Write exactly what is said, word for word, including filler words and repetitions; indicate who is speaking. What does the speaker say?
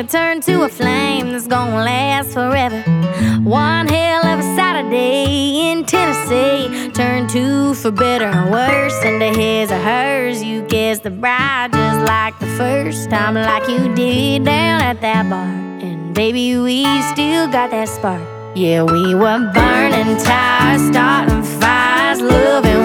Speaker 1: it turned to a flame that's gonna last forever. One hell of a Saturday in Tennessee turned to for better or worse. And the his or hers, you guessed the bride just like the first time, like you did down at that bar. And baby, we still got that spark. Yeah, we were burning tires, starting fires, loving